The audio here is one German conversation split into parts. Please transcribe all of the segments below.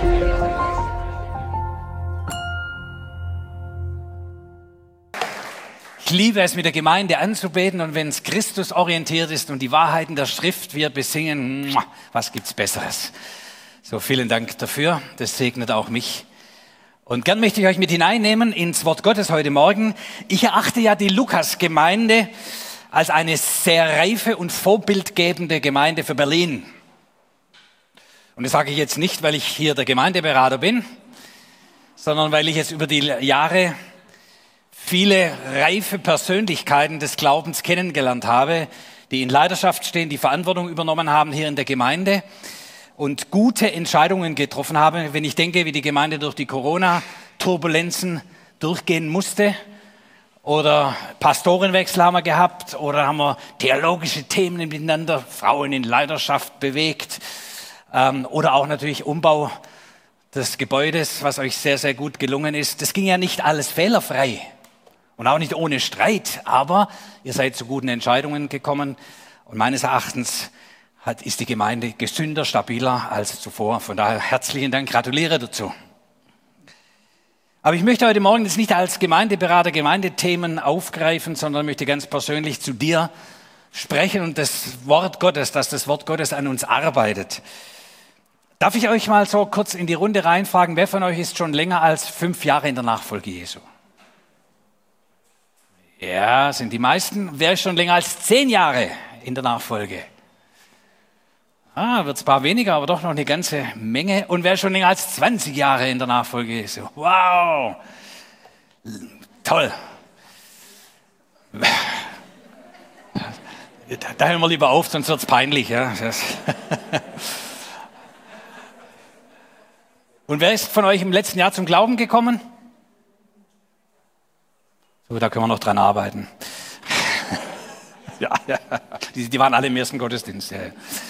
Ich liebe es, mit der Gemeinde anzubeten, und wenn es Christus orientiert ist und die Wahrheiten der Schrift wir besingen, was gibt's Besseres? So, vielen Dank dafür. Das segnet auch mich. Und gern möchte ich euch mit hineinnehmen ins Wort Gottes heute Morgen. Ich erachte ja die Lukas-Gemeinde als eine sehr reife und vorbildgebende Gemeinde für Berlin. Und das sage ich jetzt nicht, weil ich hier der Gemeindeberater bin, sondern weil ich jetzt über die Jahre viele reife Persönlichkeiten des Glaubens kennengelernt habe, die in Leiterschaft stehen, die Verantwortung übernommen haben hier in der Gemeinde und gute Entscheidungen getroffen haben. Wenn ich denke, wie die Gemeinde durch die Corona-Turbulenzen durchgehen musste, oder Pastorenwechsel haben wir gehabt, oder haben wir theologische Themen miteinander, Frauen in Leiterschaft bewegt, oder auch natürlich Umbau des Gebäudes, was euch sehr, sehr gut gelungen ist. Das ging ja nicht alles fehlerfrei. Und auch nicht ohne Streit, aber ihr seid zu guten Entscheidungen gekommen. Und meines Erachtens ist die Gemeinde gesünder, stabiler als zuvor. Von daher herzlichen Dank, gratuliere dazu. Aber ich möchte heute Morgen jetzt nicht als Gemeindeberater Gemeindethemen aufgreifen, sondern möchte ganz persönlich zu dir sprechen und das Wort Gottes, dass das Wort Gottes an uns arbeitet. Darf ich euch mal so kurz in die Runde reinfragen, wer von euch ist schon länger als 5 Jahre in der Nachfolge Jesu? Ja, sind die meisten. Wer ist schon länger als 10 Jahre in der Nachfolge? Wird es ein paar weniger, aber doch noch eine ganze Menge. Und wer ist schon länger als 20 Jahre in der Nachfolge Jesu? Wow! Toll! Da hören wir lieber auf, sonst wird es peinlich. Ja? Und wer ist von euch im letzten Jahr zum Glauben gekommen? So, da können wir noch dran arbeiten. Ja. Die waren alle im ersten Gottesdienst. Ja.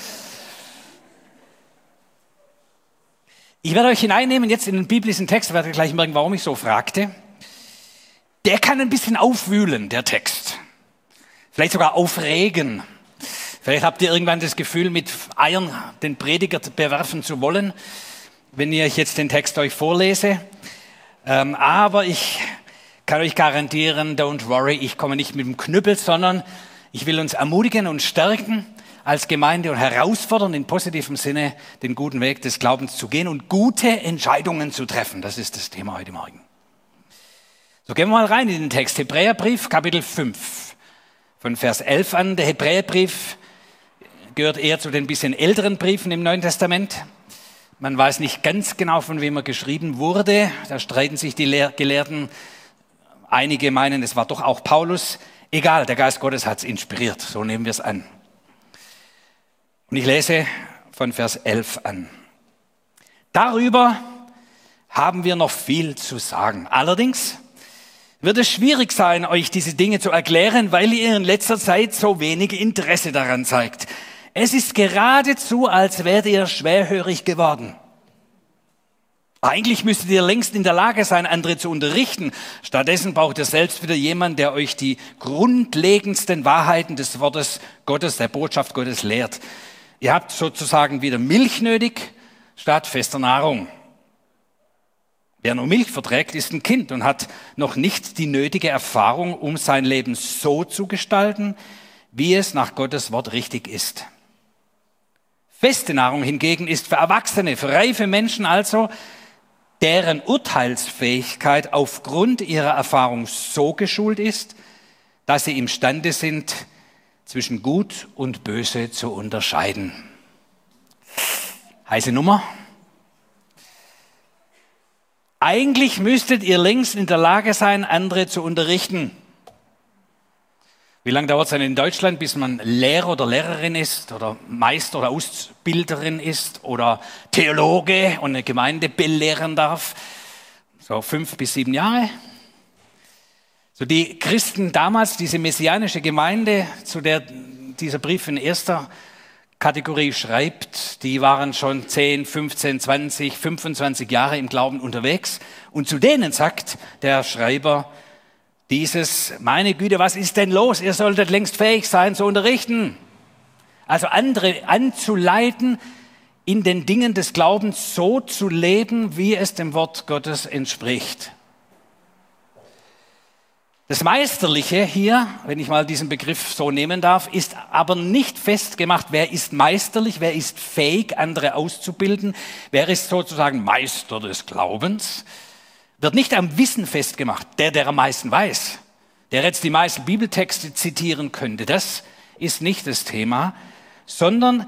Ich werde euch hineinnehmen jetzt in den biblischen Text, werdet ihr gleich merken, warum ich so fragte. Der kann ein bisschen aufwühlen, der Text. Vielleicht sogar aufregen. Vielleicht habt ihr irgendwann das Gefühl, mit Eiern den Prediger bewerfen zu wollen, wenn ich jetzt den Text euch vorlese. Aber ich kann euch garantieren, don't worry, ich komme nicht mit dem Knüppel, sondern ich will uns ermutigen und stärken als Gemeinde und herausfordern, in positivem Sinne den guten Weg des Glaubens zu gehen und gute Entscheidungen zu treffen. Das ist das Thema heute Morgen. So, gehen wir mal rein in den Text. Hebräerbrief, Kapitel 5, von Vers 11 an. Der Hebräerbrief gehört eher zu den bisschen älteren Briefen im Neuen Testament. Man weiß nicht ganz genau, von wem er geschrieben wurde. Da streiten sich die Gelehrten. Einige meinen, es war doch auch Paulus. Egal, der Geist Gottes hat es inspiriert. So nehmen wir es an. Und ich lese von Vers 11 an. Darüber haben wir noch viel zu sagen. Allerdings wird es schwierig sein, euch diese Dinge zu erklären, weil ihr in letzter Zeit so wenig Interesse daran zeigt. Es ist geradezu, als wärt ihr schwerhörig geworden. Eigentlich müsstet ihr längst in der Lage sein, andere zu unterrichten. Stattdessen braucht ihr selbst wieder jemanden, der euch die grundlegendsten Wahrheiten des Wortes Gottes, der Botschaft Gottes lehrt. Ihr habt sozusagen wieder Milch nötig statt fester Nahrung. Wer nur Milch verträgt, ist ein Kind und hat noch nicht die nötige Erfahrung, um sein Leben so zu gestalten, wie es nach Gottes Wort richtig ist. Feste Nahrung hingegen ist für Erwachsene, für reife Menschen also, deren Urteilsfähigkeit aufgrund ihrer Erfahrung so geschult ist, dass sie imstande sind, zwischen Gut und Böse zu unterscheiden. Heiße Nummer. Eigentlich müsstet ihr längst in der Lage sein, andere zu unterrichten. Wie lange dauert es denn in Deutschland, bis man Lehrer oder Lehrerin ist oder Meister oder Ausbilderin ist oder Theologe und eine Gemeinde belehren darf? So 5 bis 7 Jahre. So die Christen damals, diese messianische Gemeinde, zu der dieser Brief in erster Kategorie schreibt, die waren schon 10, 15, 20, 25 Jahre im Glauben unterwegs. Und zu denen sagt der Schreiber, meine Güte, was ist denn los? Ihr solltet längst fähig sein zu unterrichten. Also andere anzuleiten in den Dingen des Glaubens so zu leben, wie es dem Wort Gottes entspricht. Das Meisterliche hier, wenn ich mal diesen Begriff so nehmen darf, ist aber nicht festgemacht, wer ist meisterlich, wer ist fähig, andere auszubilden, wer ist sozusagen Meister des Glaubens, wird nicht am Wissen festgemacht, der am meisten weiß, der jetzt die meisten Bibeltexte zitieren könnte. Das ist nicht das Thema, sondern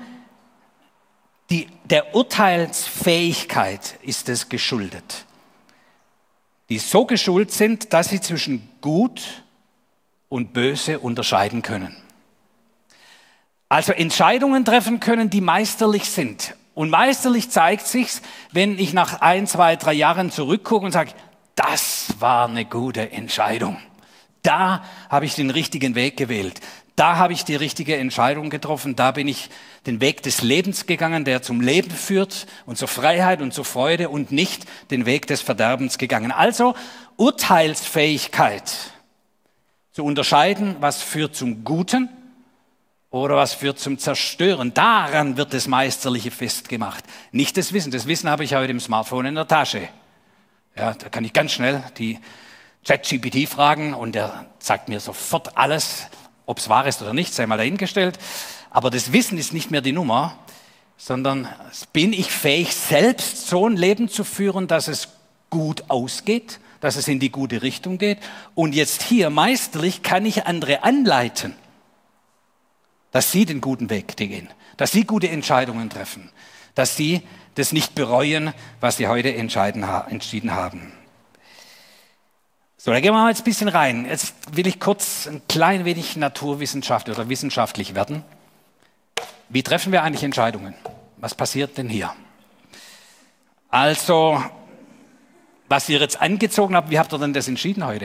der Urteilsfähigkeit ist es geschuldet, die so geschult sind, dass sie zwischen Gut und Böse unterscheiden können. Also Entscheidungen treffen können, die meisterlich sind. Und meisterlich zeigt sich's, wenn ich nach 1, 2, 3 Jahren zurückgucke und sage, das war eine gute Entscheidung. Da habe ich den richtigen Weg gewählt. Da habe ich die richtige Entscheidung getroffen. Da bin ich den Weg des Lebens gegangen, der zum Leben führt und zur Freiheit und zur Freude und nicht den Weg des Verderbens gegangen. Also Urteilsfähigkeit zu unterscheiden, was führt zum Guten oder was führt zum Zerstören. Daran wird das Meisterliche festgemacht. Nicht das Wissen. Das Wissen habe ich heute im Smartphone in der Tasche. Ja, da kann ich ganz schnell die ChatGPT fragen und der sagt mir sofort alles, ob es wahr ist oder nicht, sei mal dahingestellt. Aber das Wissen ist nicht mehr die Nummer, sondern bin ich fähig, selbst so ein Leben zu führen, dass es gut ausgeht, dass es in die gute Richtung geht. Und jetzt hier meisterlich kann ich andere anleiten, dass sie den guten Weg gehen, dass sie gute Entscheidungen treffen, dass sie das nicht bereuen, was sie heute entschieden haben. So, da gehen wir mal jetzt ein bisschen rein. Jetzt will ich kurz ein klein wenig naturwissenschaftlich oder wissenschaftlich werden. Wie treffen wir eigentlich Entscheidungen? Was passiert denn hier? Also, was ihr jetzt angezogen habt, wie habt ihr denn das entschieden heute?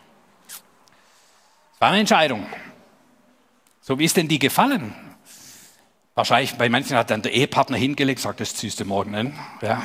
Es war eine Entscheidung. So, wie ist denn die gefallen? Wahrscheinlich, bei manchen hat dann der Ehepartner hingelegt, sagt, das ziehst du morgen an. Ja.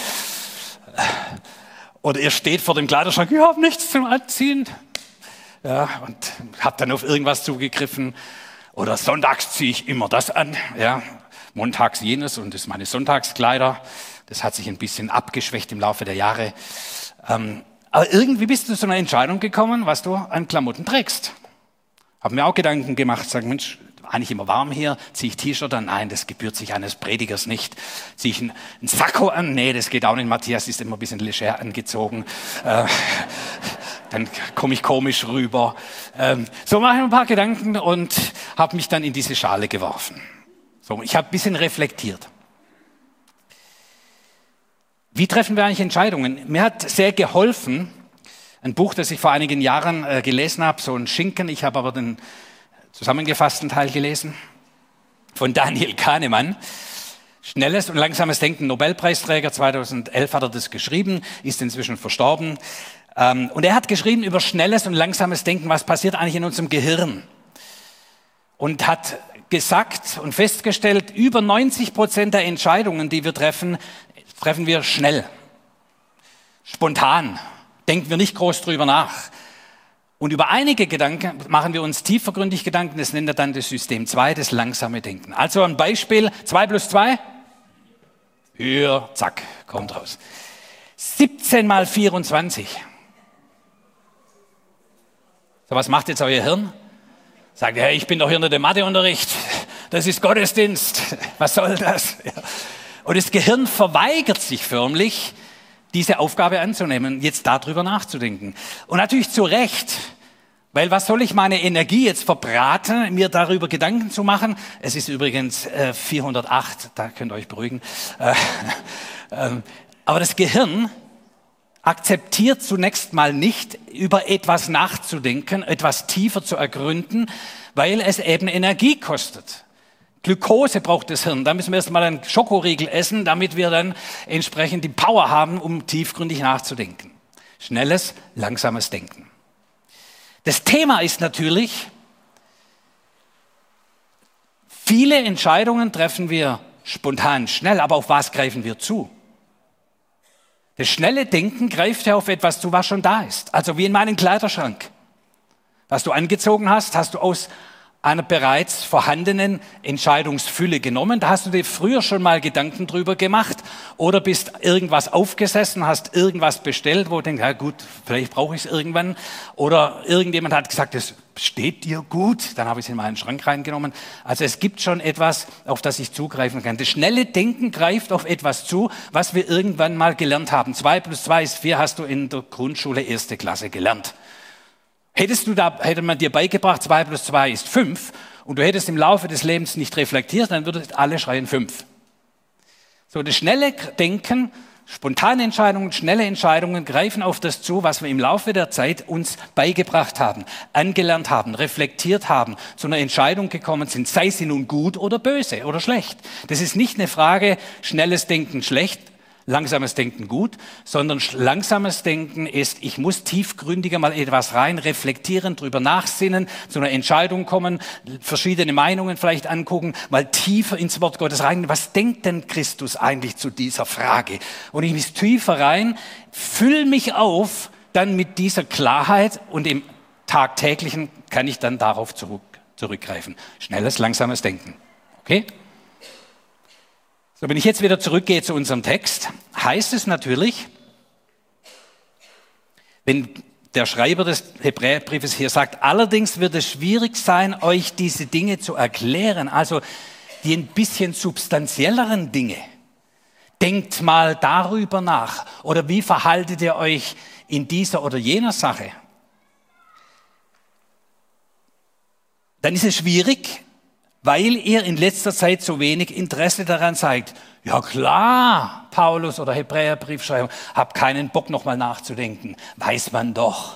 Oder ihr steht vor dem Kleiderschrank, ich habe nichts zum Anziehen. Ja, und habt dann auf irgendwas zugegriffen. Oder sonntags ziehe ich immer das an. Ja, montags jenes und das sind meine Sonntagskleider. Das hat sich ein bisschen abgeschwächt im Laufe der Jahre. Aber irgendwie bist du zu einer Entscheidung gekommen, was du an Klamotten trägst. Hab mir auch Gedanken gemacht, sag Mensch, eigentlich immer warm hier, ziehe ich T-Shirt an? Nein, das gebührt sich eines Predigers nicht. Ziehe ich einen Sakko an? Nee, das geht auch nicht. Matthias ist immer ein bisschen leger angezogen. Dann komme ich komisch rüber. So mache ich mir ein paar Gedanken und habe mich dann in diese Schale geworfen. So, ich habe ein bisschen reflektiert. Wie treffen wir eigentlich Entscheidungen? Mir hat sehr geholfen, ein Buch, das ich vor einigen Jahren gelesen habe, so ein Schinken. Ich habe aber den zusammengefassten Teil gelesen, von Daniel Kahnemann. Schnelles und langsames Denken, Nobelpreisträger, 2011 hat er das geschrieben, ist inzwischen verstorben. Und er hat geschrieben über schnelles und langsames Denken, was passiert eigentlich in unserem Gehirn. Und hat gesagt und festgestellt, über 90% der Entscheidungen, die wir treffen, treffen wir schnell, spontan, denken wir nicht groß drüber nach. Und über einige Gedanken machen wir uns tiefergründig Gedanken, das nennt er dann das System 2, das langsame Denken. Also ein Beispiel, 2 plus 2, hier, zack, kommt raus. 17 mal 24. So, was macht jetzt euer Hirn? Sagt, hey, ich bin doch hier nur der Matheunterricht, das ist Gottesdienst, was soll das? Ja. Und das Gehirn verweigert sich förmlich, diese Aufgabe anzunehmen, jetzt darüber nachzudenken. Und natürlich zu Recht, weil was soll ich meine Energie jetzt verbraten, mir darüber Gedanken zu machen? Es ist übrigens 408, da könnt ihr euch beruhigen. Aber das Gehirn akzeptiert zunächst mal nicht, über etwas nachzudenken, etwas tiefer zu ergründen, weil es eben Energie kostet. Glukose braucht das Hirn. Da müssen wir erstmal einen Schokoriegel essen, damit wir dann entsprechend die Power haben, um tiefgründig nachzudenken. Schnelles, langsames Denken. Das Thema ist natürlich, viele Entscheidungen treffen wir spontan schnell, aber auf was greifen wir zu? Das schnelle Denken greift ja auf etwas zu, was schon da ist. Also wie in meinem Kleiderschrank. Was du angezogen hast, hast du aus einer bereits vorhandenen Entscheidungsfülle genommen. Da hast du dir früher schon mal Gedanken drüber gemacht oder bist irgendwas aufgesessen, hast irgendwas bestellt, wo du denkst, ja gut, vielleicht brauche ich es irgendwann. Oder irgendjemand hat gesagt, das steht dir gut, dann habe ich es in meinen Schrank reingenommen. Also es gibt schon etwas, auf das ich zugreifen kann. Das schnelle Denken greift auf etwas zu, was wir irgendwann mal gelernt haben. 2 + 2 ist 4, hast du in der Grundschule 1. Klasse gelernt. Hätte man dir beigebracht, 2 + 2 ist 5 und du hättest im Laufe des Lebens nicht reflektiert, dann würden alle schreien 5. So, das schnelle Denken, spontane Entscheidungen, schnelle Entscheidungen greifen auf das zu, was wir im Laufe der Zeit uns beigebracht haben, angelernt haben, reflektiert haben, zu einer Entscheidung gekommen sind, sei sie nun gut oder böse oder schlecht. Das ist nicht eine Frage, schnelles Denken schlecht, langsames Denken gut, sondern langsames Denken ist, ich muss tiefgründiger mal etwas rein, reflektieren, drüber nachsinnen, zu einer Entscheidung kommen, verschiedene Meinungen vielleicht angucken, mal tiefer ins Wort Gottes rein. Was denkt denn Christus eigentlich zu dieser Frage? Und ich muss tiefer rein, fülle mich auf, dann mit dieser Klarheit und im Tagtäglichen kann ich dann darauf zurückgreifen. Schnelles, langsames Denken. Okay? So, wenn ich jetzt wieder zurückgehe zu unserem Text, heißt es natürlich, wenn der Schreiber des Hebräerbriefes hier sagt, allerdings wird es schwierig sein, euch diese Dinge zu erklären, also die ein bisschen substanzielleren Dinge. Denkt mal darüber nach oder wie verhaltet ihr euch in dieser oder jener Sache? Dann ist es schwierig, weil ihr in letzter Zeit so wenig Interesse daran zeigt. Ja klar, Paulus oder Hebräerbriefschreiber, hab keinen Bock nochmal nachzudenken, weiß man doch.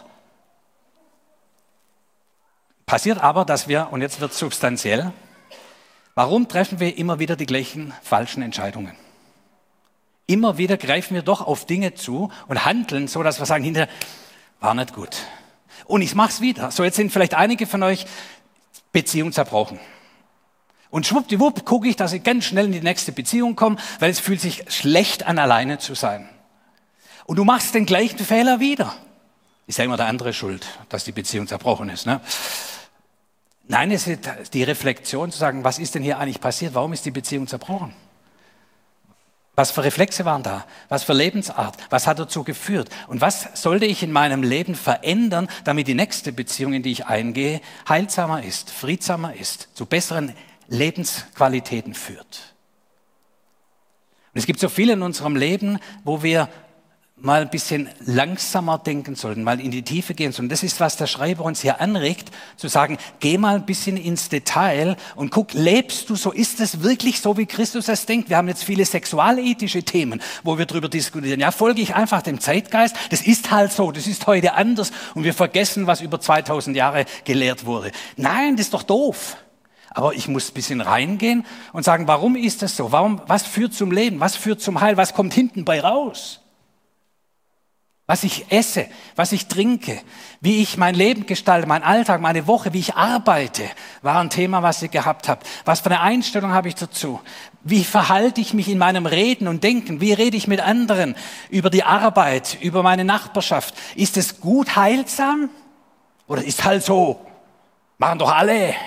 Passiert aber, dass wir, und jetzt wird es substanziell, warum treffen wir immer wieder die gleichen falschen Entscheidungen? Immer wieder greifen wir doch auf Dinge zu und handeln so, dass wir sagen, hinterher, war nicht gut. Und ich mach's wieder. So, jetzt sind vielleicht einige von euch Beziehung zerbrochen. Und schwuppdiwupp gucke ich, dass ich ganz schnell in die nächste Beziehung komme, weil es fühlt sich schlecht an, alleine zu sein. Und du machst den gleichen Fehler wieder. Ist ja immer der andere schuld, dass die Beziehung zerbrochen ist. Ne? Nein, es ist die Reflexion zu sagen, was ist denn hier eigentlich passiert? Warum ist die Beziehung zerbrochen? Was für Reflexe waren da? Was für Lebensart? Was hat dazu geführt? Und was sollte ich in meinem Leben verändern, damit die nächste Beziehung, in die ich eingehe, heilsamer ist, friedsamer ist, zu besseren Lebensqualitäten führt. Und es gibt so viel in unserem Leben, wo wir mal ein bisschen langsamer denken sollten, mal in die Tiefe gehen sollten. Das ist, was der Schreiber uns hier anregt, zu sagen, geh mal ein bisschen ins Detail und guck, lebst du so? Ist es wirklich so, wie Christus es denkt? Wir haben jetzt viele sexualethische Themen, wo wir darüber diskutieren. Ja, folge ich einfach dem Zeitgeist? Das ist halt so, das ist heute anders und wir vergessen, was über 2000 Jahre gelehrt wurde. Nein, das ist doch doof. Aber ich muss ein bisschen reingehen und sagen, warum ist das so? Was führt zum Leben? Was führt zum Heil? Was kommt hinten bei raus? Was ich esse, was ich trinke, wie ich mein Leben gestalte, mein Alltag, meine Woche, wie ich arbeite, war ein Thema, was ihr gehabt habt. Was für eine Einstellung habe ich dazu? Wie verhalte ich mich in meinem Reden und Denken? Wie rede ich mit anderen über die Arbeit, über meine Nachbarschaft? Ist es gut heilsam? Oder ist halt so? Machen doch alle.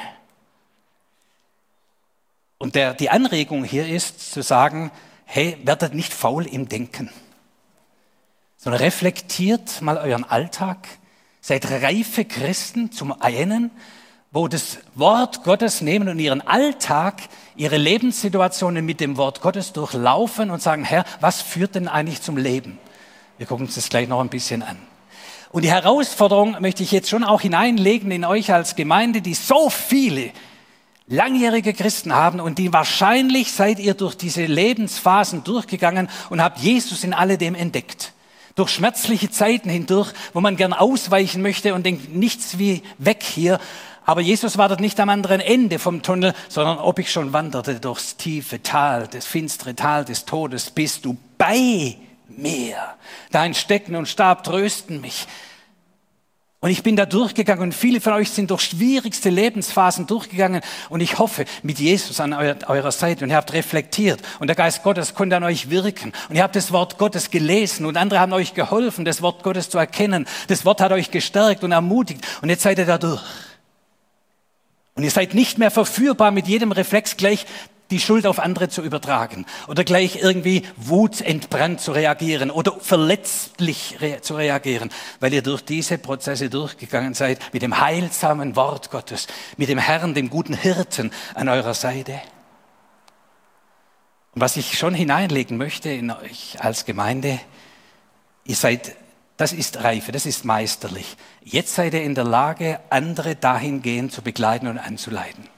Und die Anregung hier ist zu sagen, hey, werdet nicht faul im Denken, sondern reflektiert mal euren Alltag, seid reife Christen zum einen, wo das Wort Gottes nehmen und ihren Alltag, ihre Lebenssituationen mit dem Wort Gottes durchlaufen und sagen, Herr, was führt denn eigentlich zum Leben? Wir gucken uns das gleich noch ein bisschen an. Und die Herausforderung möchte ich jetzt schon auch hineinlegen in euch als Gemeinde, die so viele langjährige Christen haben und die wahrscheinlich seid ihr durch diese Lebensphasen durchgegangen und habt Jesus in alledem entdeckt. Durch schmerzliche Zeiten hindurch, wo man gern ausweichen möchte und denkt, nichts wie weg hier. Aber Jesus wartet nicht am anderen Ende vom Tunnel, sondern ob ich schon wanderte durchs tiefe Tal, das finstere Tal des Todes, bist du bei mir. Dein Stecken und Stab trösten mich. Und ich bin da durchgegangen und viele von euch sind durch schwierigste Lebensphasen durchgegangen und ich hoffe, mit Jesus an eurer Seite und ihr habt reflektiert und der Geist Gottes konnte an euch wirken und ihr habt das Wort Gottes gelesen und andere haben euch geholfen, das Wort Gottes zu erkennen. Das Wort hat euch gestärkt und ermutigt und jetzt seid ihr da durch. Und ihr seid nicht mehr verführbar, mit jedem Reflex gleich die Schuld auf andere zu übertragen oder gleich irgendwie wutentbrannt zu reagieren oder verletzlich zu reagieren, weil ihr durch diese Prozesse durchgegangen seid mit dem heilsamen Wort Gottes, mit dem Herrn, dem guten Hirten an eurer Seite. Und was ich schon hineinlegen möchte in euch als Gemeinde, ihr seid, das ist Reife, das ist meisterlich. Jetzt seid ihr in der Lage, andere dahingehend zu begleiten und anzuleiten.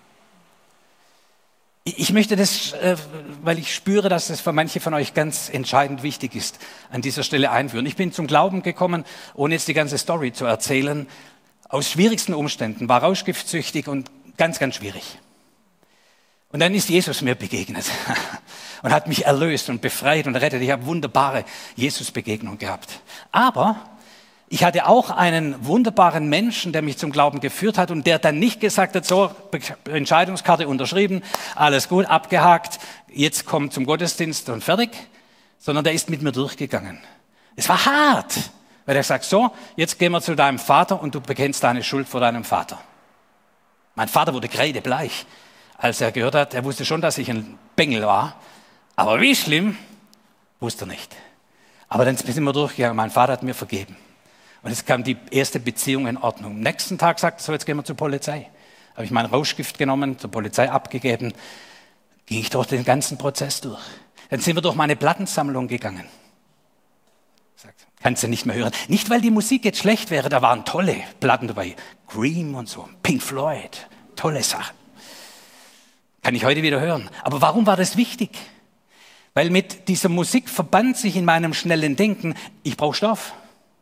Ich möchte das, weil ich spüre, dass es für manche von euch ganz entscheidend wichtig ist, an dieser Stelle einführen. Ich bin zum Glauben gekommen, ohne jetzt die ganze Story zu erzählen, aus schwierigsten Umständen, war rauschgiftsüchtig und ganz, ganz schwierig. Und dann ist Jesus mir begegnet und hat mich erlöst und befreit und rettet. Ich habe wunderbare Jesus-Begegnungen gehabt. Aber ich hatte auch einen wunderbaren Menschen, der mich zum Glauben geführt hat und der dann nicht gesagt hat, so, Entscheidungskarte unterschrieben, alles gut, abgehakt, jetzt komm zum Gottesdienst und fertig, sondern der ist mit mir durchgegangen. Es war hart, weil er sagt, so, jetzt gehen wir zu deinem Vater und du bekennst deine Schuld vor deinem Vater. Mein Vater wurde kreidebleich, als er gehört hat, er wusste schon, dass ich ein Bengel war, aber wie schlimm, wusste er nicht. Aber dann sind wir durchgegangen, mein Vater hat mir vergeben. Und es kam die erste Beziehung in Ordnung. Am nächsten Tag sagte er, so, jetzt gehen wir zur Polizei. Habe ich mein Rauschgift genommen, zur Polizei abgegeben, ging ich durch den ganzen Prozess durch. Dann sind wir durch meine Plattensammlung gegangen. Sagt, kannst du nicht mehr hören. Nicht, weil die Musik jetzt schlecht wäre, da waren tolle Platten dabei. Cream und so, Pink Floyd, tolle Sachen. Kann ich heute wieder hören. Aber warum war das wichtig? Weil mit dieser Musik verband sich in meinem schnellen Denken, ich brauche Stoff.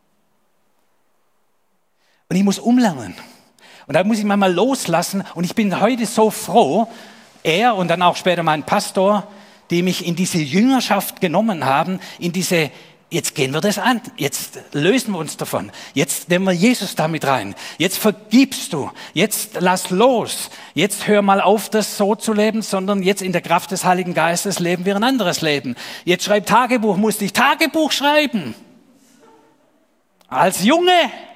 Und ich muss umlernen. Und da muss ich mal loslassen. Und ich bin heute so froh, er und dann auch später mein Pastor, die mich in diese Jüngerschaft genommen haben, in diese, jetzt gehen wir das an, jetzt lösen wir uns davon, jetzt nehmen wir Jesus damit rein, jetzt vergibst du, jetzt lass los, jetzt hör mal auf, das so zu leben, sondern jetzt in der Kraft des Heiligen Geistes leben wir ein anderes Leben. Jetzt schreib Tagebuch, musste ich Tagebuch schreiben. Als Junge.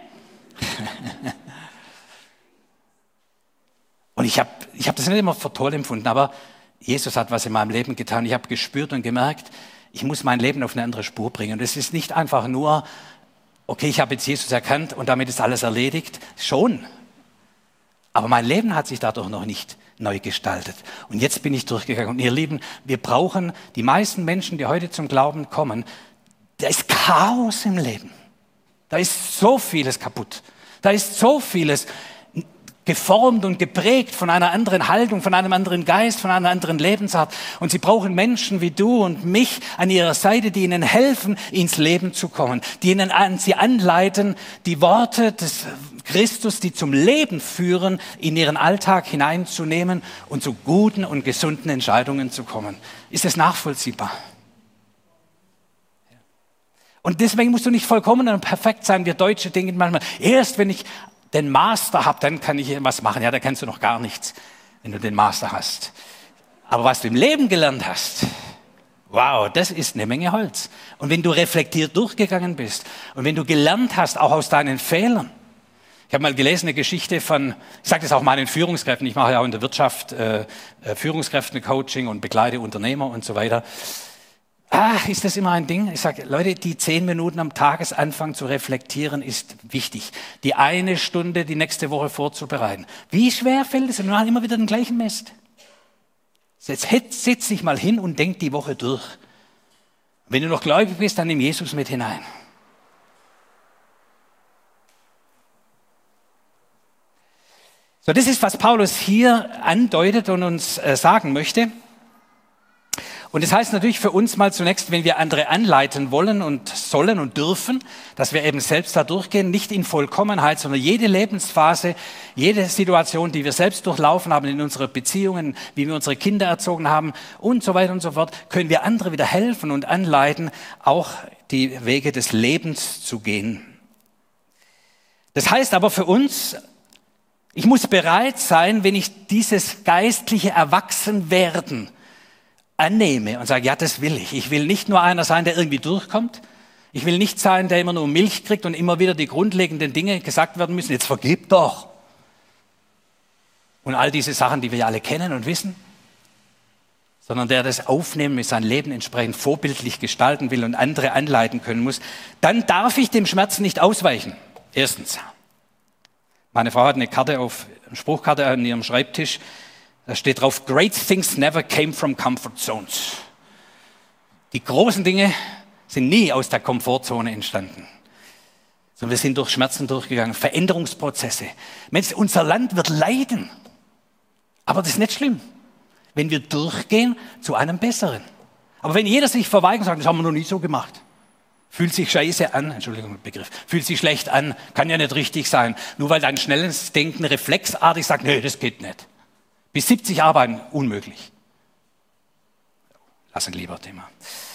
Und ich hab das nicht immer für toll empfunden, aber Jesus hat was in meinem Leben getan. Ich habe gespürt und gemerkt, ich muss mein Leben auf eine andere Spur bringen. Und es ist nicht einfach nur, okay, ich habe jetzt Jesus erkannt und damit ist alles erledigt. Schon. Aber mein Leben hat sich dadurch noch nicht neu gestaltet. Und jetzt bin ich durchgegangen. Und ihr Lieben, wir brauchen, die meisten Menschen, die heute zum Glauben kommen, da ist Chaos im Leben. Da ist so vieles kaputt. Da ist so vieles geformt und geprägt von einer anderen Haltung, von einem anderen Geist, von einer anderen Lebensart. Und sie brauchen Menschen wie du und mich an ihrer Seite, die ihnen helfen, ins Leben zu kommen, die sie anleiten, die Worte des Christus, die zum Leben führen, in ihren Alltag hineinzunehmen und zu guten und gesunden Entscheidungen zu kommen. Ist es nachvollziehbar? Und deswegen musst du nicht vollkommen und perfekt sein. Wir Deutsche denken manchmal, erst wenn ich den Master habe, dann kann ich was machen. Ja, da kannst du noch gar nichts, wenn du den Master hast. Aber was du im Leben gelernt hast, wow, das ist eine Menge Holz. Und wenn du reflektiert durchgegangen bist und wenn du gelernt hast, auch aus deinen Fehlern. Ich habe mal gelesen, eine Geschichte von, ich sage das auch meinen Führungskräften, ich mache ja auch in der Wirtschaft Führungskräfte-Coaching und begleite Unternehmer und so weiter. Ist das immer ein Ding? Ich sage, Leute, die 10 Minuten am Tagesanfang zu reflektieren, ist wichtig. Die eine Stunde die nächste Woche vorzubereiten. Wie schwer fällt es? Und wir machen immer wieder den gleichen Mist. Jetzt setz dich mal hin und denk die Woche durch. Wenn du noch gläubig bist, dann nimm Jesus mit hinein. So, das ist, was Paulus hier andeutet und uns sagen möchte. Und das heißt natürlich für uns mal zunächst, wenn wir andere anleiten wollen und sollen und dürfen, dass wir eben selbst da durchgehen, nicht in Vollkommenheit, sondern jede Lebensphase, jede Situation, die wir selbst durchlaufen haben in unseren Beziehungen, wie wir unsere Kinder erzogen haben und so weiter und so fort, können wir andere wieder helfen und anleiten, auch die Wege des Lebens zu gehen. Das heißt aber für uns, ich muss bereit sein, wenn ich dieses geistliche Erwachsenwerden annehme und sage, ja, das will ich. Ich will nicht nur einer sein, der irgendwie durchkommt. Ich will nicht sein, der immer nur Milch kriegt und immer wieder die grundlegenden Dinge gesagt werden müssen. Jetzt vergib doch. und all diese Sachen, die wir ja alle kennen und wissen, sondern der das aufnehmen, mit seinem Leben entsprechend vorbildlich gestalten will und andere anleiten können muss, dann darf ich dem Schmerz nicht ausweichen. Erstens. Meine Frau hat eine Spruchkarte an ihrem Schreibtisch, da steht drauf, Great things never came from comfort zones. Die großen Dinge sind nie aus der Komfortzone entstanden, sondern wir sind durch Schmerzen durchgegangen, Veränderungsprozesse. Mensch, unser Land wird leiden, aber das ist nicht schlimm, wenn wir durchgehen zu einem Besseren. Aber wenn jeder sich verweigert und sagt, das haben wir noch nie so gemacht, fühlt sich scheiße an, Entschuldigung, Begriff, fühlt sich schlecht an, kann ja nicht richtig sein, nur weil dein schnelles Denken reflexartig sagt, nee, das geht nicht. Bis 70 arbeiten, unmöglich. Lass ein lieber Thema.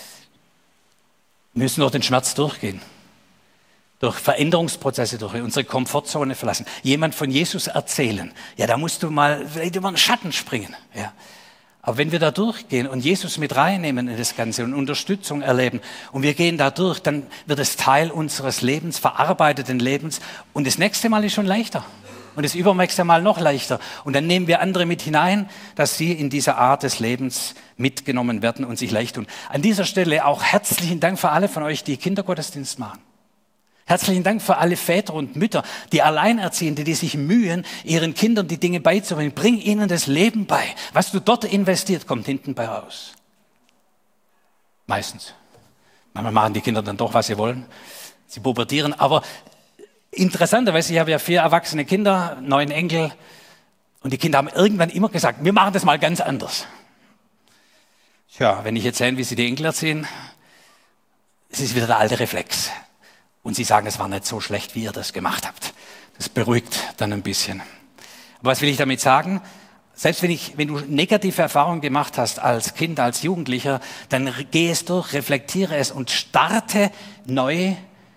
Wir müssen durch den Schmerz durchgehen. Durch Veränderungsprozesse, durch unsere Komfortzone verlassen. Jemand von Jesus erzählen. Ja, da musst du mal vielleicht über einen Schatten springen. Ja. Aber wenn wir da durchgehen und Jesus mit reinnehmen in das Ganze und Unterstützung erleben und wir gehen da durch, dann wird es Teil unseres Lebens, verarbeiteten Lebens. Und das nächste Mal ist schon leichter. Und das übernächste Mal noch leichter. Und dann nehmen wir andere mit hinein, dass sie in dieser Art des Lebens mitgenommen werden und sich leicht tun. An dieser Stelle auch herzlichen Dank für alle von euch, die Kindergottesdienst machen. Herzlichen Dank für alle Väter und Mütter, die Alleinerziehende, die sich mühen, ihren Kindern die Dinge beizubringen. Bring ihnen das Leben bei. Was du dort investiert, kommt hinten bei raus. Meistens. Manchmal machen die Kinder dann doch, was sie wollen. Sie pubertieren, aber interessanterweise, ich habe ja 4 erwachsene Kinder, 9 Enkel und die Kinder haben irgendwann immer gesagt, wir machen das mal ganz anders. Tja, wenn ich jetzt sehe, wie sie die Enkel erziehen, es ist wieder der alte Reflex. Und sie sagen, es war nicht so schlecht, wie ihr das gemacht habt. Das beruhigt dann ein bisschen. Aber was will ich damit sagen? Selbst wenn du negative Erfahrungen gemacht hast als Kind, als Jugendlicher, dann geh es durch, reflektiere es und starte neu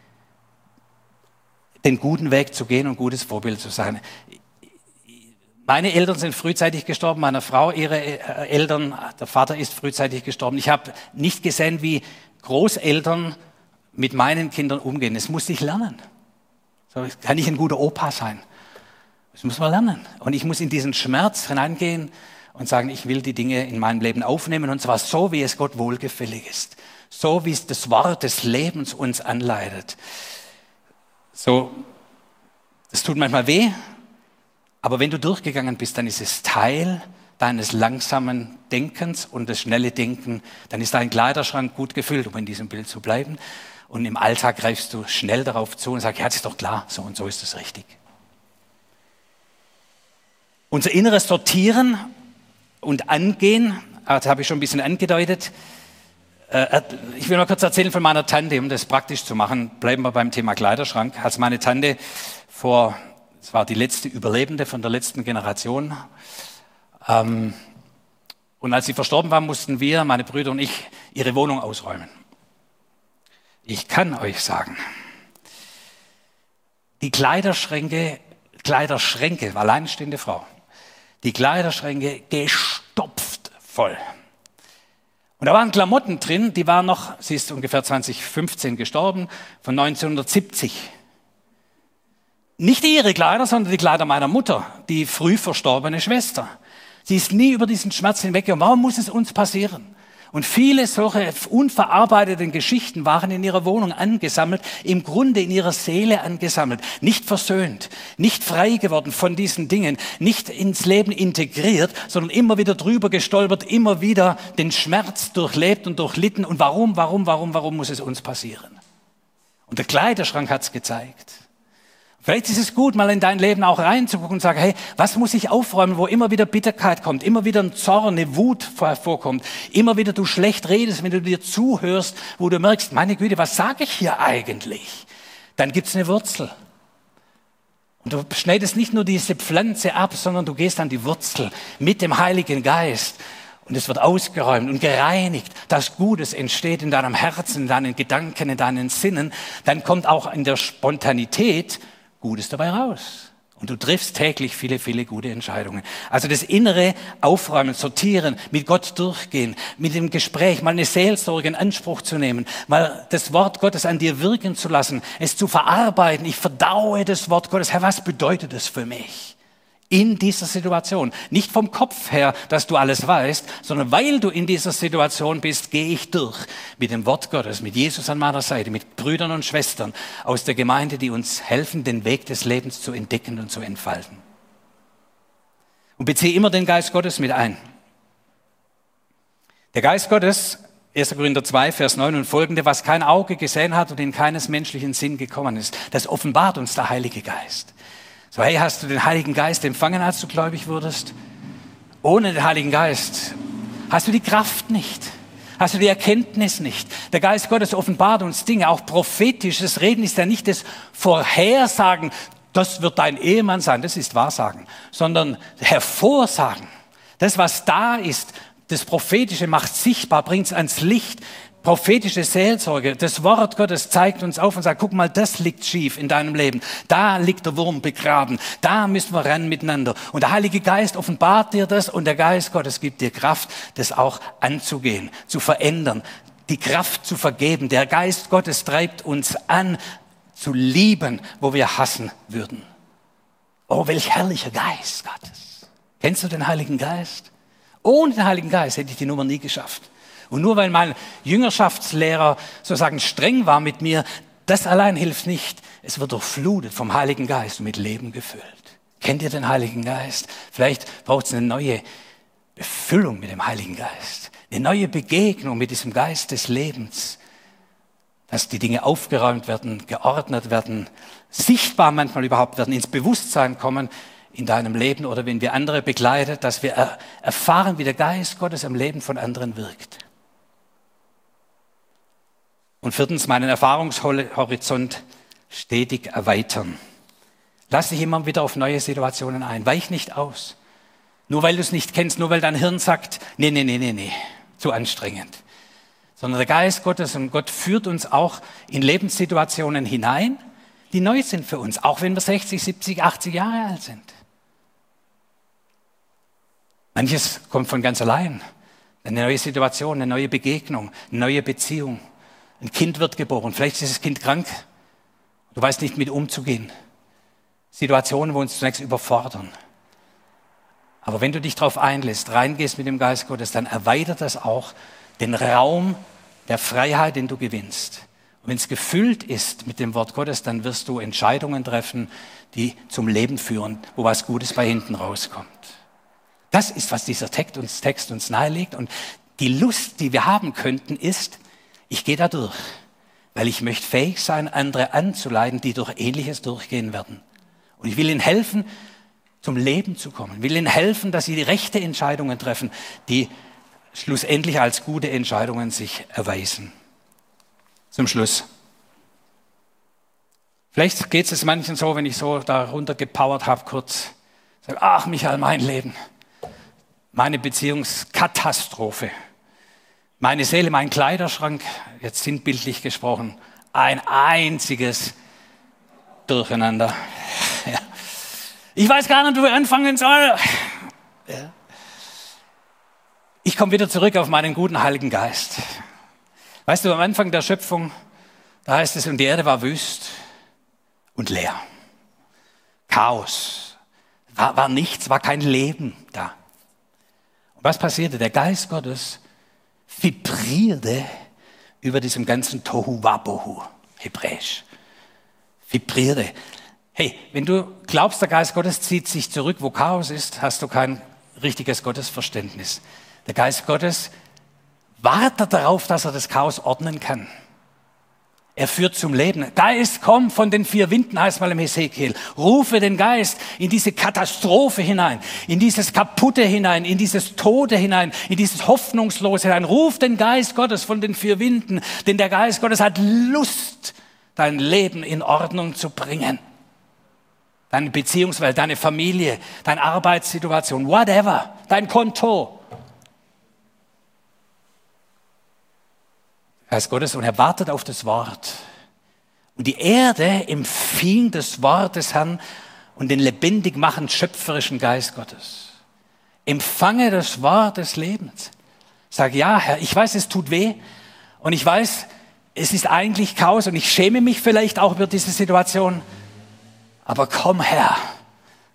den guten Weg zu gehen und gutes Vorbild zu sein. Meine Eltern sind frühzeitig gestorben, meine Frau, ihre Eltern, der Vater ist frühzeitig gestorben. Ich habe nicht gesehen, wie Großeltern mit meinen Kindern umgehen. Das musste ich lernen. So kann ich ein guter Opa sein. Das muss man lernen. Und ich muss in diesen Schmerz hineingehen und sagen, ich will die Dinge in meinem Leben aufnehmen und zwar so, wie es Gott wohlgefällig ist. So, wie es das Wort des Lebens uns anleitet. So, das tut manchmal weh, aber wenn du durchgegangen bist, dann ist es Teil deines langsamen Denkens und das schnelle Denken. Dann ist dein Kleiderschrank gut gefüllt, um in diesem Bild zu bleiben. Und im Alltag greifst du schnell darauf zu und sagst, ja, das ist doch klar, so und so ist es richtig. Unser inneres Sortieren und Angehen, das habe ich schon ein bisschen angedeutet. Ich will mal kurz erzählen von meiner Tante, um das praktisch zu machen. Bleiben wir beim Thema Kleiderschrank. Als meine Tante es war die letzte Überlebende von der letzten Generation, und als sie verstorben war, mussten wir, meine Brüder und ich, ihre Wohnung ausräumen. Ich kann euch sagen, die Kleiderschränke, alleinstehende Frau, die Kleiderschränke gestopft voll. Und da waren Klamotten drin, die waren noch, sie ist ungefähr 2015 gestorben, von 1970. Nicht ihre Kleider, sondern die Kleider meiner Mutter, die früh verstorbene Schwester. Sie ist nie über diesen Schmerz hinweggegangen. Warum muss es uns passieren? Und viele solche unverarbeiteten Geschichten waren in ihrer Wohnung angesammelt, im Grunde in ihrer Seele angesammelt, nicht versöhnt, nicht frei geworden von diesen Dingen, nicht ins Leben integriert, sondern immer wieder drüber gestolpert, immer wieder den Schmerz durchlebt und durchlitten. Und warum muss es uns passieren? Und der Kleiderschrank hat es gezeigt. Vielleicht ist es gut, mal in dein Leben auch reinzugucken und sagen, hey, was muss ich aufräumen, wo immer wieder Bitterkeit kommt, immer wieder ein Zorn, eine Wut vorkommt, immer wieder du schlecht redest, wenn du dir zuhörst, wo du merkst, meine Güte, was sage ich hier eigentlich? Dann gibt's eine Wurzel. Und du schneidest nicht nur diese Pflanze ab, sondern du gehst an die Wurzel mit dem Heiligen Geist. Und es wird ausgeräumt und gereinigt, dass Gutes entsteht in deinem Herzen, in deinen Gedanken, in deinen Sinnen. Dann kommt auch in der Spontanität Gutes dabei raus. Und du triffst täglich viele, viele gute Entscheidungen. Also das innere Aufräumen, Sortieren, mit Gott durchgehen, mit dem Gespräch, mal eine Seelsorge in Anspruch zu nehmen, mal das Wort Gottes an dir wirken zu lassen, es zu verarbeiten. Ich verdaue das Wort Gottes. Herr, was bedeutet das für mich? in dieser Situation. Nicht vom Kopf her, dass du alles weißt, sondern weil du in dieser Situation bist, gehe ich durch mit dem Wort Gottes, mit Jesus an meiner Seite, mit Brüdern und Schwestern aus der Gemeinde, die uns helfen, den Weg des Lebens zu entdecken und zu entfalten. Und beziehe immer den Geist Gottes mit ein. Der Geist Gottes, 1. Korinther 2, Vers 9 und folgende, was kein Auge gesehen hat und in keines menschlichen Sinn gekommen ist, das offenbart uns der Heilige Geist. So, hey, hast du den Heiligen Geist empfangen, als du gläubig wurdest? Ohne den Heiligen Geist hast du die Kraft nicht, hast du die Erkenntnis nicht. Der Geist Gottes offenbart uns Dinge, auch prophetisches Reden ist ja nicht das Vorhersagen, das wird dein Ehemann sein, das ist Wahrsagen, sondern Hervorsagen. Das, was da ist, das Prophetische macht sichtbar, bringt es ans Licht. Prophetische Seelsorge, das Wort Gottes zeigt uns auf und sagt, guck mal, das liegt schief in deinem Leben. Da liegt der Wurm begraben. Da müssen wir rennen miteinander. Und der Heilige Geist offenbart dir das und der Geist Gottes gibt dir Kraft, das auch anzugehen, zu verändern, die Kraft zu vergeben. Der Geist Gottes treibt uns an, zu lieben, wo wir hassen würden. Oh, welch herrlicher Geist Gottes. Kennst du den Heiligen Geist? Ohne den Heiligen Geist hätte ich die Nummer nie geschafft. Und nur weil mein Jüngerschaftslehrer sozusagen streng war mit mir, das allein hilft nicht. Es wird durchflutet vom Heiligen Geist und mit Leben gefüllt. Kennt ihr den Heiligen Geist? Vielleicht braucht es eine neue Befüllung mit dem Heiligen Geist. Eine neue Begegnung mit diesem Geist des Lebens. Dass die Dinge aufgeräumt werden, geordnet werden, sichtbar manchmal überhaupt werden, ins Bewusstsein kommen in deinem Leben oder wenn wir andere begleiten, dass wir erfahren, wie der Geist Gottes am Leben von anderen wirkt. Und viertens, meinen Erfahrungshorizont stetig erweitern. Lass dich immer wieder auf neue Situationen ein. Weich nicht aus. Nur weil du es nicht kennst, nur weil dein Hirn sagt, nee, zu anstrengend. Sondern der Geist Gottes und Gott führt uns auch in Lebenssituationen hinein, die neu sind für uns, auch wenn wir 60, 70, 80 Jahre alt sind. Manches kommt von ganz allein. Eine neue Situation, eine neue Begegnung, eine neue Beziehung. Ein Kind wird geboren, vielleicht ist das Kind krank. Du weißt nicht, mit umzugehen. Situationen, wo uns zunächst überfordern. Aber wenn du dich darauf einlässt, reingehst mit dem Geist Gottes, dann erweitert das auch den Raum der Freiheit, den du gewinnst. Und wenn es gefüllt ist mit dem Wort Gottes, dann wirst du Entscheidungen treffen, die zum Leben führen, wo was Gutes bei hinten rauskommt. Das ist, was dieser Text uns nahelegt. Und die Lust, die wir haben könnten, ist, ich gehe da durch, weil ich möchte fähig sein, andere anzuleiten, die durch Ähnliches durchgehen werden. Und ich will ihnen helfen, zum Leben zu kommen. Ich will ihnen helfen, dass sie die rechten Entscheidungen treffen, die schlussendlich als gute Entscheidungen sich erweisen. Zum Schluss. Vielleicht geht es manchen so, wenn ich so da runtergepowert habe, kurz, sage, ach Michael, mein Leben, meine Beziehungskatastrophe. Meine Seele, mein Kleiderschrank, jetzt sinnbildlich gesprochen, ein einziges Durcheinander. Ja. Ich weiß gar nicht, wo ich anfangen soll. Ja. Ich komme wieder zurück auf meinen guten Heiligen Geist. Weißt du, am Anfang der Schöpfung, da heißt es, und die Erde war wüst und leer. Chaos. War nichts, war kein Leben da. Und was passierte? Der Geist Gottes vibrierte über diesem ganzen Tohu Wabohu, hebräisch. Vibrierte. Hey, wenn du glaubst, der Geist Gottes zieht sich zurück, wo Chaos ist, hast du kein richtiges Gottesverständnis. Der Geist Gottes wartet darauf, dass er das Chaos ordnen kann. Er führt zum Leben. Geist, komm von den 4 Winden, heißt mal im Hesekiel. Rufe den Geist in diese Katastrophe hinein, in dieses Kaputte hinein, in dieses Tode hinein, in dieses Hoffnungslose hinein. Ruf den Geist Gottes von den 4 Winden, denn der Geist Gottes hat Lust, dein Leben in Ordnung zu bringen. Deine Beziehungswelt, deine Familie, deine Arbeitssituation, whatever, dein Konto. Geist Gottes, und er wartet auf das Wort. Und die Erde empfing das Wort des Herrn und den lebendig machend schöpferischen Geist Gottes. Empfange das Wort des Lebens. Sag, ja, Herr, ich weiß, es tut weh und ich weiß, es ist eigentlich Chaos und ich schäme mich vielleicht auch über diese Situation. Aber komm, Herr,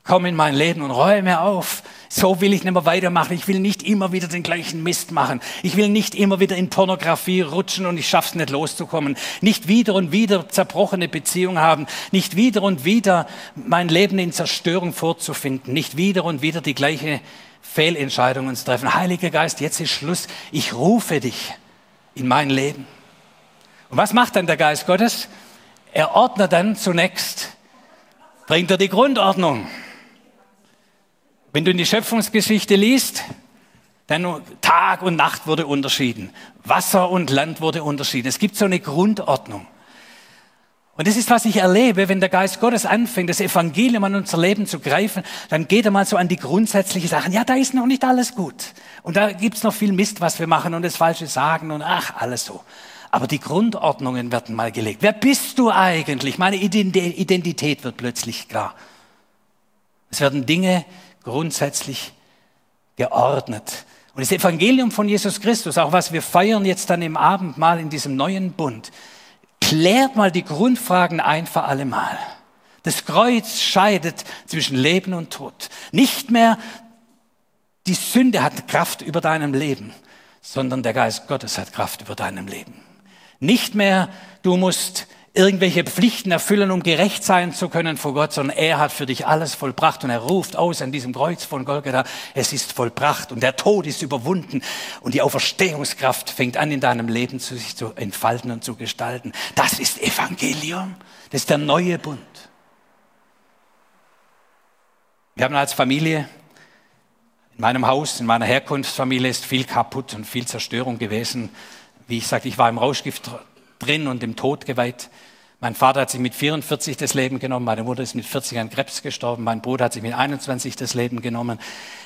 komm in mein Leben und räume auf. So will ich nicht mehr weitermachen. Ich will nicht immer wieder den gleichen Mist machen. Ich will nicht immer wieder in Pornografie rutschen und ich schaff's nicht loszukommen. Nicht wieder und wieder zerbrochene Beziehungen haben. Nicht wieder und wieder mein Leben in Zerstörung vorzufinden. Nicht wieder und wieder die gleiche Fehlentscheidungen zu treffen. Heiliger Geist, jetzt ist Schluss. Ich rufe dich in mein Leben. Und was macht dann der Geist Gottes? Er ordnet dann zunächst, bringt er die Grundordnung. Wenn du in die Schöpfungsgeschichte liest, dann Tag und Nacht wurde unterschieden. Wasser und Land wurde unterschieden. Es gibt so eine Grundordnung. Und das ist, was ich erlebe, wenn der Geist Gottes anfängt, das Evangelium an unser Leben zu greifen, dann geht er mal so an die grundsätzlichen Sachen. Ja, da ist noch nicht alles gut. Und da gibt's noch viel Mist, was wir machen und das Falsche sagen und alles so. Aber die Grundordnungen werden mal gelegt. Wer bist du eigentlich? Meine Identität wird plötzlich klar. Es werden Dinge grundsätzlich geordnet. Und das Evangelium von Jesus Christus, auch was wir feiern jetzt dann im Abendmahl in diesem neuen Bund, klärt mal die Grundfragen ein für alle Mal. Das Kreuz scheidet zwischen Leben und Tod. Nicht mehr die Sünde hat Kraft über deinem Leben, sondern der Geist Gottes hat Kraft über deinem Leben. Nicht mehr, du musst irgendwelche Pflichten erfüllen, um gerecht sein zu können vor Gott, sondern er hat für dich alles vollbracht und er ruft aus an diesem Kreuz von Golgatha, es ist vollbracht und der Tod ist überwunden und die Auferstehungskraft fängt an in deinem Leben sich zu entfalten und zu gestalten. Das ist Evangelium, das ist der neue Bund. Wir haben als Familie, in meinem Haus, in meiner Herkunftsfamilie ist viel kaputt und viel Zerstörung gewesen. Wie ich sagte, ich war im Rauschgift drin und im Tod geweiht. Mein Vater hat sich mit 44 das Leben genommen, meine Mutter ist mit 40 an Krebs gestorben, mein Bruder hat sich mit 21 das Leben genommen.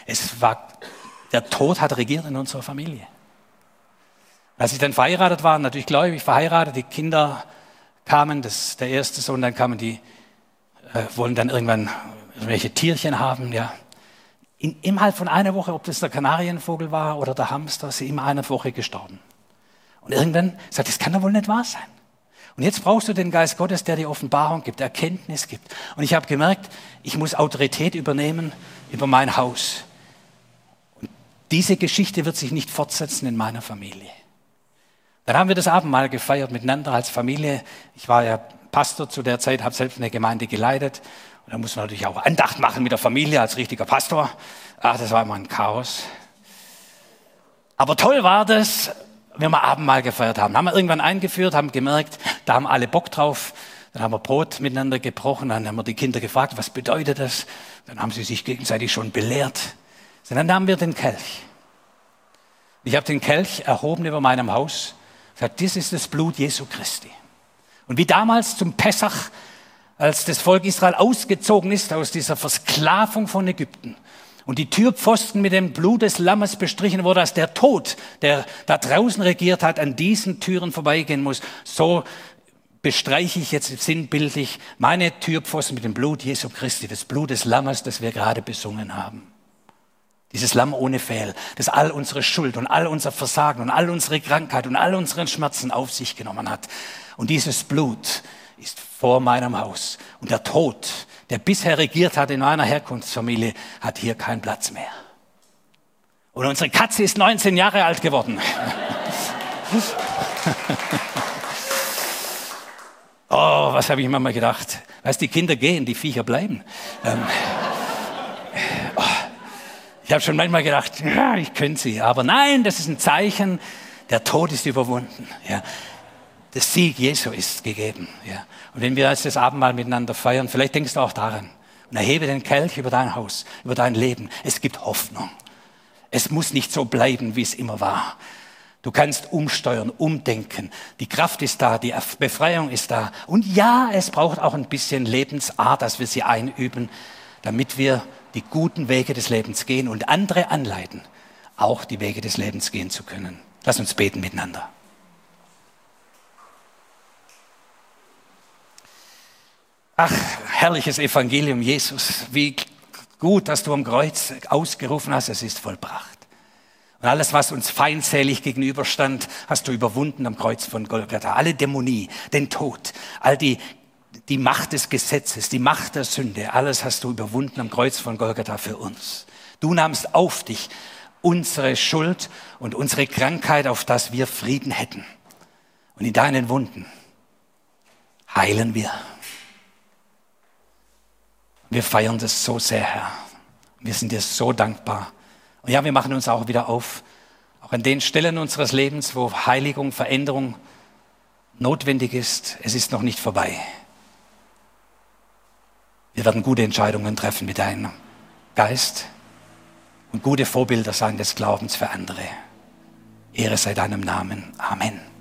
Der Tod hat regiert in unserer Familie. Als ich dann verheiratet war, natürlich gläubig verheiratet, die Kinder kamen, der erste Sohn, dann kamen die, wollen dann irgendwann irgendwelche Tierchen haben, ja. Innerhalb von einer Woche, ob das der Kanarienvogel war oder der Hamster, sie in einer Woche gestorben. Und irgendwann sagt, das kann doch wohl nicht wahr sein. Und jetzt brauchst du den Geist Gottes, der dir Offenbarung gibt, Erkenntnis gibt. Und ich habe gemerkt, ich muss Autorität übernehmen über mein Haus. Und diese Geschichte wird sich nicht fortsetzen in meiner Familie. Dann haben wir das Abendmahl gefeiert miteinander als Familie. Ich war ja Pastor zu der Zeit, habe selbst eine Gemeinde geleitet. Und da muss man natürlich auch Andacht machen mit der Familie als richtiger Pastor. Das war immer ein Chaos. Aber toll war das, wenn wir Abendmahl gefeiert haben. Haben wir irgendwann eingeführt, haben gemerkt, da haben alle Bock drauf. Dann haben wir Brot miteinander gebrochen, dann haben wir die Kinder gefragt, was bedeutet das? Dann haben sie sich gegenseitig schon belehrt. Und dann nahmen wir den Kelch. Ich habe den Kelch erhoben über meinem Haus, gesagt, das ist das Blut Jesu Christi. Und wie damals zum Pessach, als das Volk Israel ausgezogen ist aus dieser Versklavung von Ägypten, und die Türpfosten mit dem Blut des Lammes bestrichen wurde, dass der Tod, der da draußen regiert hat, an diesen Türen vorbeigehen muss. So bestreiche ich jetzt sinnbildlich meine Türpfosten mit dem Blut Jesu Christi, das Blut des Lammes, das wir gerade besungen haben. Dieses Lamm ohne Fehl, das all unsere Schuld und all unser Versagen und all unsere Krankheit und all unseren Schmerzen auf sich genommen hat. Und dieses Blut ist vor meinem Haus. Und der Tod, der bisher regiert hat in meiner Herkunftsfamilie, hat hier keinen Platz mehr. Und unsere Katze ist 19 Jahre alt geworden. Oh, was habe ich mir mal gedacht. Weißt, die Kinder gehen, die Viecher bleiben. Ich habe schon manchmal gedacht, ja, ich könnte sie. Aber nein, das ist ein Zeichen, der Tod ist überwunden. Ja. Der Sieg Jesu ist gegeben. Ja. Und wenn wir jetzt das Abendmahl miteinander feiern, vielleicht denkst du auch daran. Und erhebe den Kelch über dein Haus, über dein Leben. Es gibt Hoffnung. Es muss nicht so bleiben, wie es immer war. Du kannst umsteuern, umdenken. Die Kraft ist da, die Befreiung ist da. Und ja, es braucht auch ein bisschen Lebensart, dass wir sie einüben, damit wir die guten Wege des Lebens gehen und andere anleiten, auch die Wege des Lebens gehen zu können. Lass uns beten miteinander. Ach, herrliches Evangelium, Jesus, wie gut, dass du am Kreuz ausgerufen hast, es ist vollbracht. Und alles, was uns feindselig gegenüberstand, hast du überwunden am Kreuz von Golgatha. Alle Dämonie, den Tod, all die die Macht des Gesetzes, die Macht der Sünde, alles hast du überwunden am Kreuz von Golgatha für uns. Du nahmst auf dich unsere Schuld und unsere Krankheit, auf dass wir Frieden hätten. Und in deinen Wunden heilen wir. Wir feiern das so sehr, Herr. Wir sind dir so dankbar. Und ja, wir machen uns auch wieder auf, auch an den Stellen unseres Lebens, wo Heiligung, Veränderung notwendig ist. Es ist noch nicht vorbei. Wir werden gute Entscheidungen treffen mit deinem Geist und gute Vorbilder sein des Glaubens für andere. Ehre sei deinem Namen. Amen.